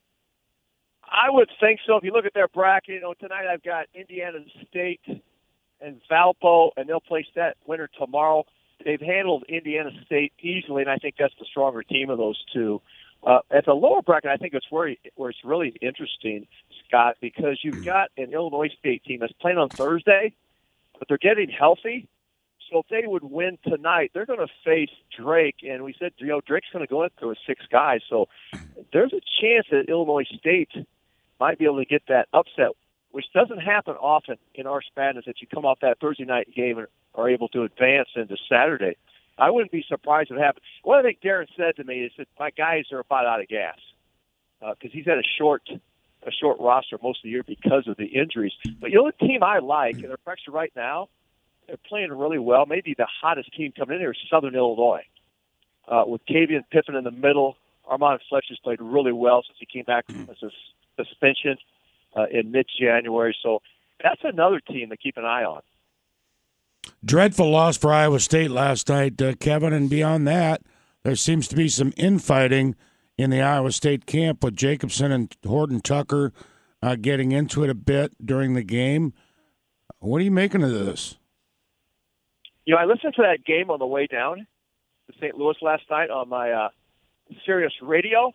I would think so. If you look at their bracket, you know, tonight I've got Indiana State and Valpo, and they'll play that winner tomorrow. They've handled Indiana State easily, and I think that's the stronger team of those two. At the lower bracket, I think it's where it's really interesting, Scott, because you've got an Illinois State team that's playing on Thursday, but they're getting healthy. So if they would win tonight, they're going to face Drake, and we said, you know, Drake's going to go into with 6 guys. So there's a chance that Illinois State might be able to get that upset, which doesn't happen often in Arch Madness, that you come off that Thursday night game and are able to advance into Saturday. I wouldn't be surprised if it happened. One thing Darren said to me is that my guys are about out of gas because he's had a short roster most of the year because of the injuries. But you know the team I like, and they're pressure right now, they're playing really well. Maybe the hottest team coming in here is Southern Illinois. With Kavian Pippen in the middle, Armand Fletcher's played really well since he came back from his suspension in mid-January. So that's another team to keep an eye on. Dreadful loss for Iowa State last night, Kevin, and beyond that, there seems to be some infighting in the Iowa State camp with Jacobson and Horton Tucker getting into it a bit during the game. What are you making of this? You know, I listened to that game on the way down to St. Louis last night on my Sirius radio,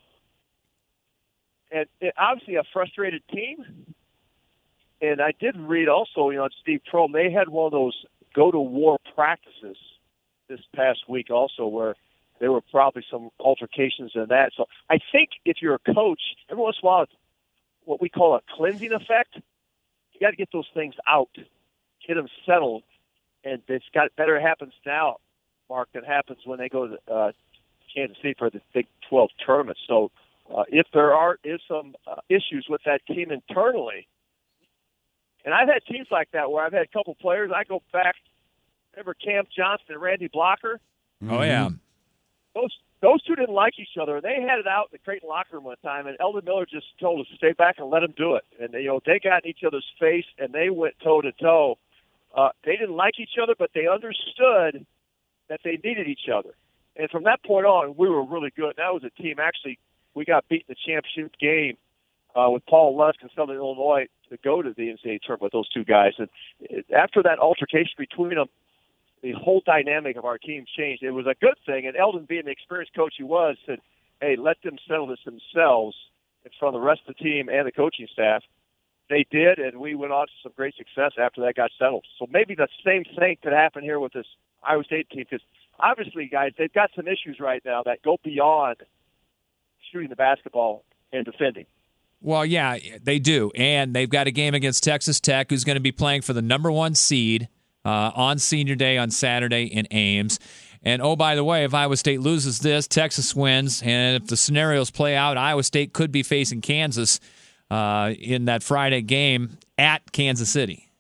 and obviously a frustrated team. And I did read also, you know, Steve Prohm, they had one of those go-to-war practices this past week also where there were probably some altercations in that. So I think if you're a coach, every once in a while, it's what we call a cleansing effect. You got to get those things out, get them settled, and it's got better happens now, Mark, than happens when they go to Kansas City for the Big 12 tournament. So if there is some issues with that team internally, and I've had teams like that where I've had a couple players. I go back, remember Cam Johnson and Randy Blocker? Oh, yeah. Those two didn't like each other. They had it out in the Creighton locker room one time, and Eldon Miller just told us to stay back and let them do it. And they got in each other's face, and they went toe-to-toe. They didn't like each other, but they understood that they needed each other. And from that point on, we were really good. That was a team, actually, we got beat in the championship game with Paul Lusk and Southern Illinois to go to the NCAA tournament with those two guys. And after that altercation between them, the whole dynamic of our team changed. It was a good thing, and Eldon, being the experienced coach he was, said, hey, let them settle this themselves in front of the rest of the team and the coaching staff. They did, and we went on to some great success after that got settled. So maybe the same thing could happen here with this Iowa State team, because obviously, guys, they've got some issues right now that go beyond shooting the basketball and defending. Well, yeah, they do. And they've got a game against Texas Tech, who's going to be playing for the number 1 seed on Senior Day on Saturday in Ames. And, oh, by the way, if Iowa State loses this, Texas wins. And if the scenarios play out, Iowa State could be facing Kansas in that Friday game at Kansas City.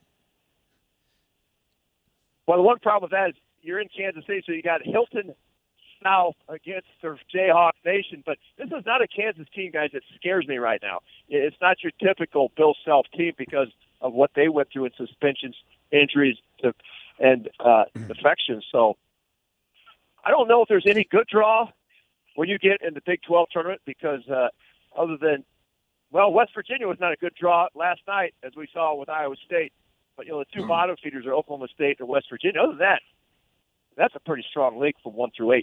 Well, the one problem with that is you're in Kansas City, so you got Hilton South against the Jayhawk Nation. But this is not a Kansas team, guys, that scares me right now. It's not your typical Bill Self team because of what they went through in suspensions, injuries, and defections. So I don't know if there's any good draw when you get in the Big 12 tournament because other than, well, West Virginia was not a good draw last night, as we saw with Iowa State. But, the two bottom feeders are Oklahoma State and West Virginia. Other than that, that's a pretty strong league from 1 through 8.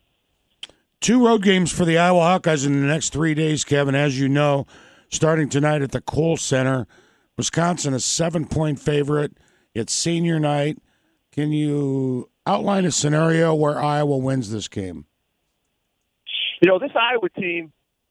2 road games for the Iowa Hawkeyes in the next 3 days, Kevin. As you know, starting tonight at the Kohl Center. Wisconsin a 7-point favorite. It's senior night. Can you outline a scenario where Iowa wins this game? This Iowa team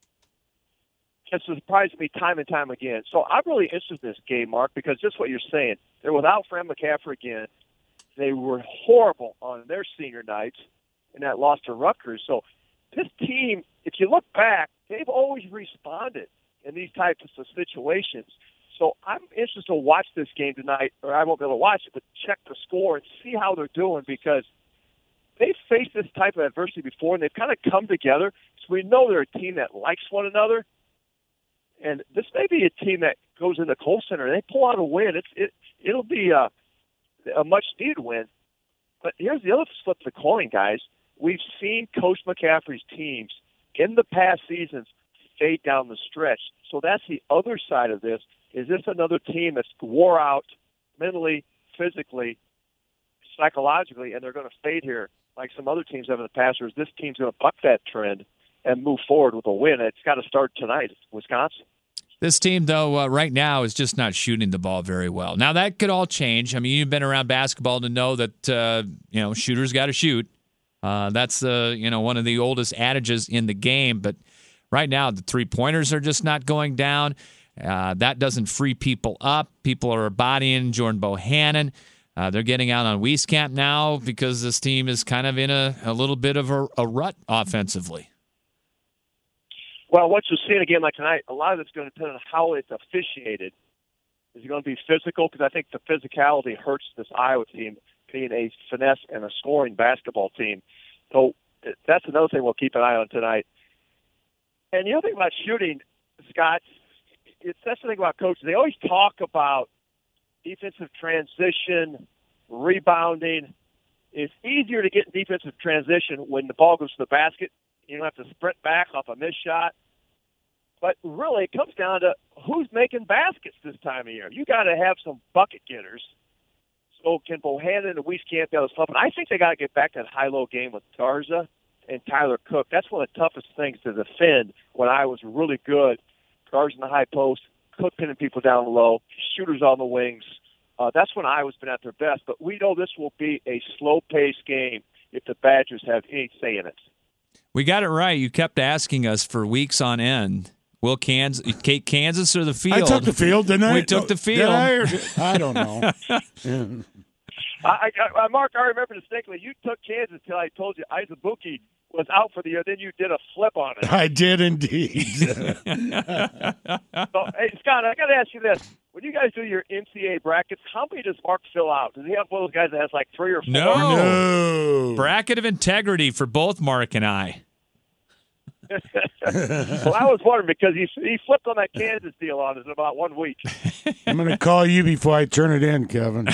has surprised me time and time again. So I'm really interested in this game, Mark, because just what you're saying. They're without Fran McCaffrey again. They were horrible on their senior nights in that loss to Rutgers. So this team, if you look back, they've always responded in these types of situations. So I'm interested to watch this game tonight, or I won't be able to watch it, but check the score and see how they're doing because they've faced this type of adversity before, and they've kind of come together. So we know they're a team that likes one another. And this may be a team that goes into Kohl Center and they pull out a win. It'll be a much-needed win. But here's the other flip of the coin, guys. We've seen Coach McCaffrey's teams in the past seasons fade down the stretch. So that's the other side of this. Is this another team that's wore out mentally, physically, psychologically, and they're going to fade here like some other teams have in the past, or is this team's going to buck that trend and move forward with a win? It's got to start tonight, Wisconsin. This team, though, right now is just not shooting the ball very well. Now, that could all change. I mean, you've been around basketball to know that, shooters got to shoot. That's, one of the oldest adages in the game. But right now, the three-pointers are just not going down. That doesn't free people up. People are bodying Jordan Bohannon. They're getting out on Wieskamp now because this team is kind of in a little bit of a rut offensively. Well, what you'll see in a game like tonight, a lot of it's going to depend on how it's officiated. Is it going to be physical? Because I think the physicality hurts this Iowa team being a finesse and a scoring basketball team. So that's another thing we'll keep an eye on tonight. And the other thing about shooting, Scott, that's the thing about coaches. They always talk about defensive transition, rebounding. It's easier to get in defensive transition when the ball goes to the basket. You don't have to sprint back off a missed shot. But really, it comes down to who's making baskets this time of year. You got to have some bucket getters. So can Bohannon and Wieskamp be able to slump? And I think they got to get back to that high-low game with Garza and Tyler Cook. That's one of the toughest things to defend when I was really good. Garza in the high post, Cook pinning people down low, shooters on the wings. That's when Iowa's been at their best. But we know this will be a slow-paced game if the Badgers have any say in it. We got it right. You kept asking us for weeks on end. Will Kansas or the field? I took the field, didn't I? We took the field. I don't know. Mark, I remember distinctly. You took Kansas till I told you Izabuki was out for the year. Then you did a flip on it. I did indeed. So, hey, Scott, I got to ask you this. When you guys do your NCAA brackets, how many does Mark fill out? Does he have one of those guys that has like 3 or 4? No. Bracket of integrity for both Mark and I. Well, I was wondering because he flipped on that Kansas deal on us in about 1 week. I'm going to call you before I turn it in, Kevin.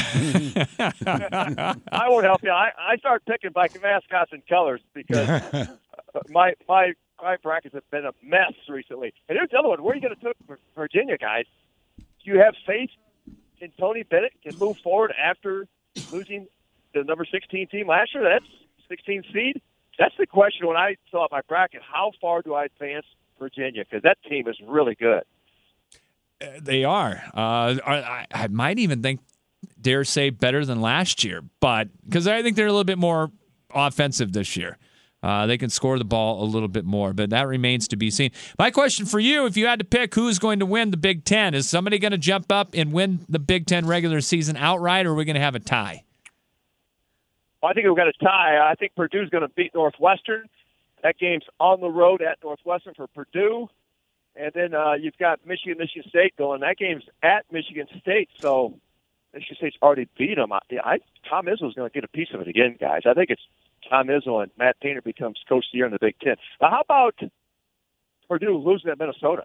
I won't help you. I started picking by mascots and colors because my brackets have been a mess recently. And here's the other one. Where are you going to take Virginia, guys? Do you have faith in Tony Bennett can move forward after losing the number 16 team last year. That's 16 seed. That's the question when I saw my bracket. How far do I advance Virginia? Because that team is really good. They are. I might even dare say better than last year, but because I think they're a little bit more offensive this year. They can score the ball a little bit more, but that remains to be seen. My question for you, if you had to pick who's going to win the Big Ten, is somebody going to jump up and win the Big Ten regular season outright, or are we going to have a tie? Well, I think we've got a tie. I think Purdue's going to beat Northwestern. That game's on the road at Northwestern for Purdue. And then you've got Michigan State going. That game's at Michigan State, so Michigan State's already beat them. Tom Izzo's going to get a piece of it again, guys. I think it's Tom Izzo and Matt Painter becomes Coach of the Year in the Big Ten. Now, how about Purdue losing at Minnesota?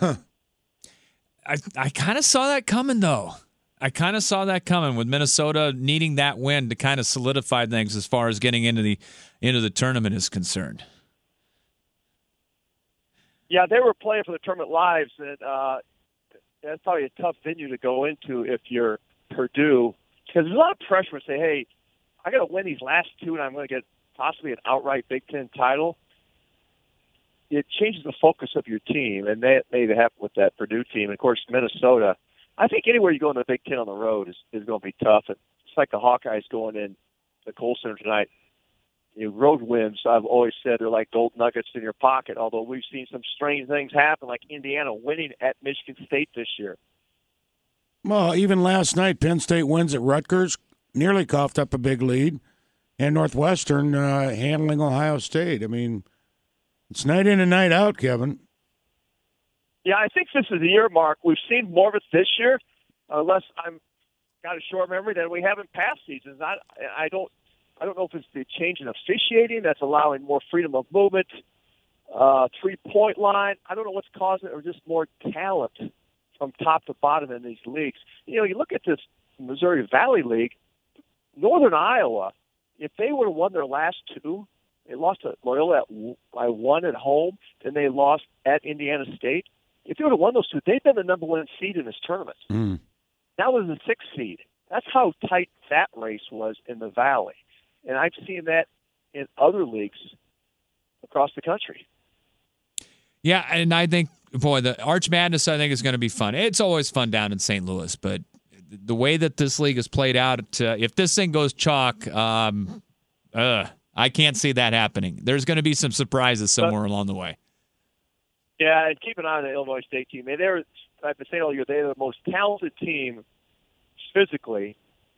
I kind of saw that coming, though. I kind of saw that coming with Minnesota needing that win to kind of solidify things as far as getting into the tournament is concerned. Yeah, they were playing for the tournament lives, and that's probably a tough venue to go into if you're Purdue, because there's a lot of pressure to say, hey, I got to win these last two, and I'm going to get possibly an outright Big Ten title. It changes the focus of your team, and that may happen with that Purdue team. And of course, Minnesota. I think anywhere you go in the Big Ten on the road is going to be tough. It's like the Hawkeyes going in the Kohl Center tonight. Road wins, I've always said, they're like gold nuggets in your pocket, although we've seen some strange things happen, like Indiana winning at Michigan State this year. Well, even last night, Penn State wins at Rutgers, nearly coughed up a big lead, and Northwestern handling Ohio State. I mean, it's night in and night out, Kevin. Yeah, I think this is the year, Mark. We've seen more of it this year, unless I'm got a short memory, than we have in past seasons. I don't know if it's the change in officiating that's allowing more freedom of movement, 3-point line. I don't know what's causing it, or just more talent from top to bottom in these leagues. You look at this Missouri Valley League, Northern Iowa, if they would have won their last two, they lost to Loyola by 1 at home, then they lost at Indiana State. If they would have won those two, they'd been the number 1 seed in this tournament. That was the 6th seed. That's how tight that race was in the Valley. And I've seen that in other leagues across the country. Yeah, and I think, the Arch Madness, I think, is going to be fun. It's always fun down in St. Louis, but the way that this league is played out, if this thing goes chalk, I can't see that happening. There's going to be some surprises somewhere along the way. Yeah, and keep an eye on the Illinois State team. I've been saying all year, they're the most talented team physically.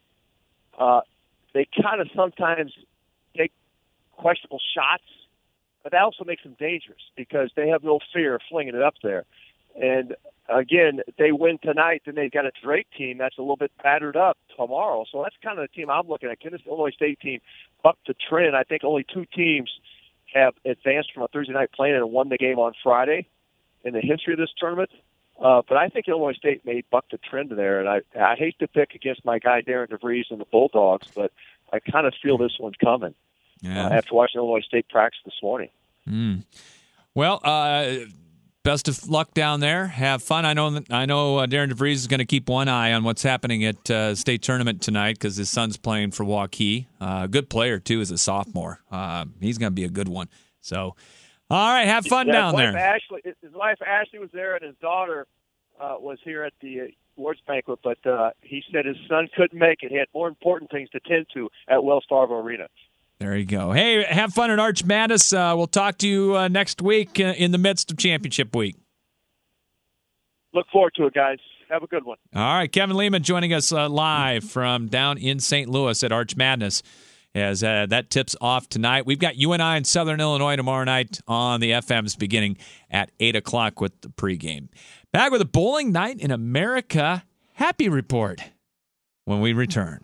They kind of sometimes take questionable shots, but that also makes them dangerous because they have no fear of flinging it up there. And, again, they win tonight, then they've got a Drake team that's a little bit battered up tomorrow. So that's kind of the team I'm looking at. Can this Illinois State team buck the trend? I think only 2 teams have advanced from a Thursday night play and won the game on Friday in the history of this tournament. But I think Illinois State may buck the trend there, and I hate to pick against my guy Darren DeVries and the Bulldogs, but I kind of feel this one's coming after watching Illinois State practice this morning. Well, best of luck down there. Have fun. I know Darren DeVries is going to keep one eye on what's happening at state tournament tonight because his son's playing for Waukee. Good player, too, as a sophomore. He's going to be a good one. So, all right, have fun down there. His wife Ashley was there, and his daughter was here at the awards banquet, but he said his son couldn't make it. He had more important things to tend to at Wells Fargo Arena. There you go. Hey, have fun at Arch Madness. We'll talk to you next week in the midst of championship week. Look forward to it, guys. Have a good one. All right, Kevin Lehman joining us live from down in St. Louis at Arch Madness as that tips off tonight. We've got UNI in Southern Illinois tomorrow night on the FMs beginning at 8 o'clock with the pregame. Back with a Bowling Night in America Happy Report when we return.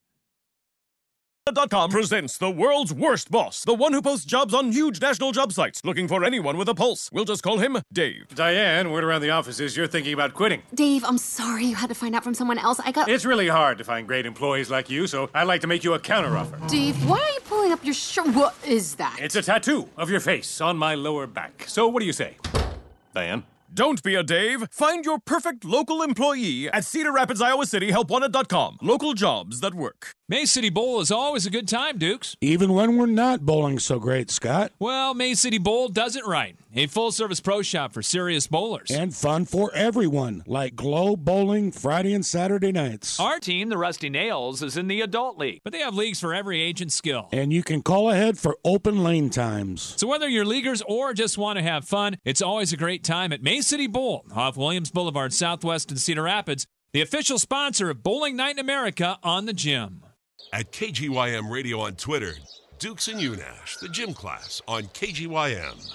.com presents the world's worst boss, the one who posts jobs on huge national job sites, looking for anyone with a pulse. We'll just call him Dave. Diane, word around the office is you're thinking about quitting. Dave, I'm sorry you had to find out from someone else. It's really hard to find great employees like you, so I'd like to make you a counteroffer. Dave, why are you pulling up your shirt? What is that? It's a tattoo of your face on my lower back. So what do you say, Diane? Don't be a Dave. Find your perfect local employee at Cedar Rapids, Iowa City, helpwanted.com. Local jobs that work. May City Bowl is always a good time, Dukes. Even when we're not bowling so great, Scott. Well, May City Bowl does it right. A full-service pro shop for serious bowlers. And fun for everyone, like Glow Bowling Friday and Saturday nights. Our team, the Rusty Nails, is in the adult league, but they have leagues for every age and skill. And you can call ahead for open lane times. So whether you're leaguers or just want to have fun, it's always a great time at May City Bowl off Williams Boulevard Southwest in Cedar Rapids, the official sponsor of Bowling Night in America on the Gym. At KGYM Radio on Twitter, Dukes and Unash, the gym class on KGYM.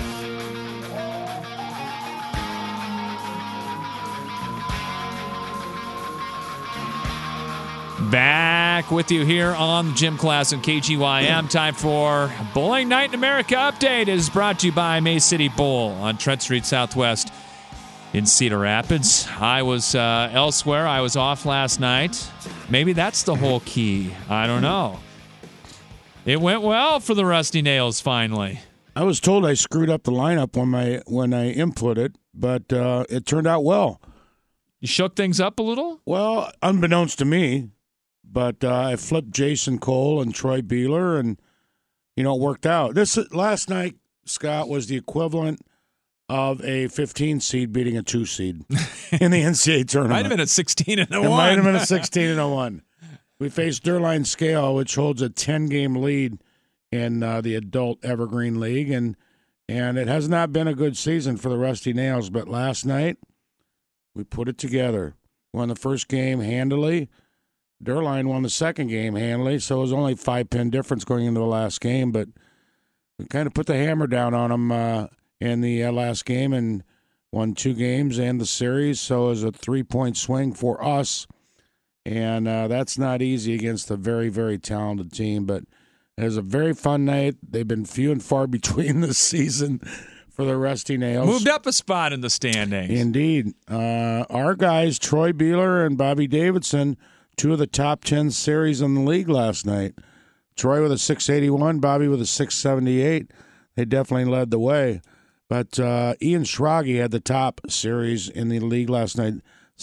Back with you here on the gym class on KGYM. Time for Bowling Night in America update is brought to you by May City Bowl on Trent Street Southwest in Cedar Rapids. I was elsewhere. I was off last night. Maybe that's the whole key. I don't know. It went well for the Rusty Nails finally. I was told I screwed up the lineup when I inputted, but it turned out well. You shook things up a little? Well, unbeknownst to me, but I flipped Jason Cole and Troy Beeler, and it worked out. This last night, Scott, was the equivalent of a 15 seed beating a 2 seed in the NCAA tournament. Might have been a 16-1. It might have been a 16-1. We faced Durline Scale, which holds a 10-game lead in the adult Evergreen League, and it has not been a good season for the Rusty Nails. But last night, we put it together. Won the first game handily. Durline won the second game handily, so it was only 5-pin difference going into the last game. But we kind of put the hammer down on them in the last game and won 2 games and the series, so it was a 3-point swing for us. And that's not easy against a very, very talented team. But it was a very fun night. They've been few and far between this season for the Rusty Nails. Moved up a spot in the standings. Indeed. Our guys, Troy Beeler and Bobby Davidson, 2 of the top 10 series in the league last night. Troy with a 681, Bobby with a 678. They definitely led the way. But Ian Schrage had the top series in the league last night,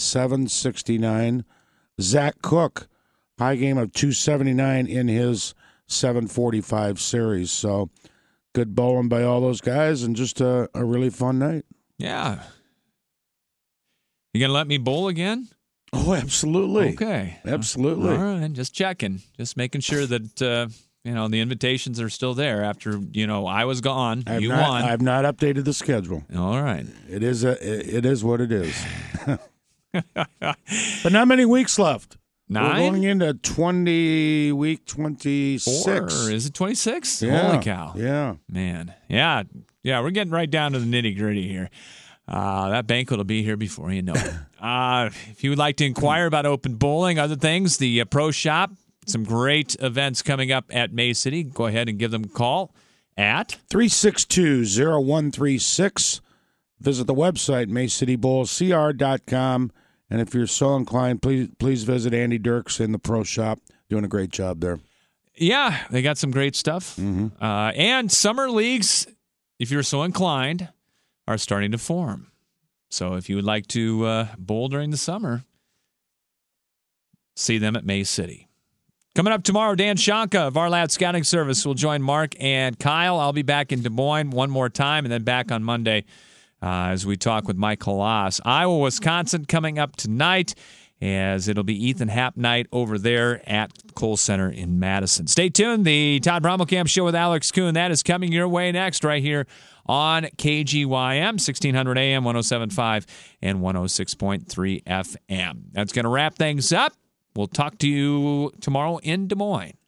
769. Zach Cook, high game of 279 in his 745 series. So good bowling by all those guys and just a really fun night. Yeah. You going to let me bowl again? Oh, absolutely. Okay. Absolutely. All right. Just checking. Just making sure that, the invitations are still there after, I was gone. You won. I've not updated the schedule. All right. It is what it is. But not many weeks left. 9? We're going into week 26. 4? Is it 26? Yeah. Holy cow. Yeah. Man. Yeah. Yeah, we're getting right down to the nitty-gritty here. That banquet will be here before you know it. If you would like to inquire about open bowling, other things, the Pro Shop, some great events coming up at May City, go ahead and give them a call at 362-0136. Visit the website, MayCityBowlCR.com. And if you're so inclined, please visit Andy Dirks in the Pro Shop. Doing a great job there. Yeah, they got some great stuff. Mm-hmm. And summer leagues, if you're so inclined, are starting to form. So if you would like to bowl during the summer, see them at May City. Coming up tomorrow, Dan Shanka of our Lad Scouting Service will join Mark and Kyle. I'll be back in Des Moines one more time and then back on Monday as we talk with Mike Halas. Iowa, Wisconsin coming up tonight as it'll be Ethan Happ night over there at Kohl Center in Madison. Stay tuned. The Todd Brommelkamp Show with Alex Kuhn. That is coming your way next right here on KGYM, 1600 AM, 107.5 and 106.3 FM. That's going to wrap things up. We'll talk to you tomorrow in Des Moines.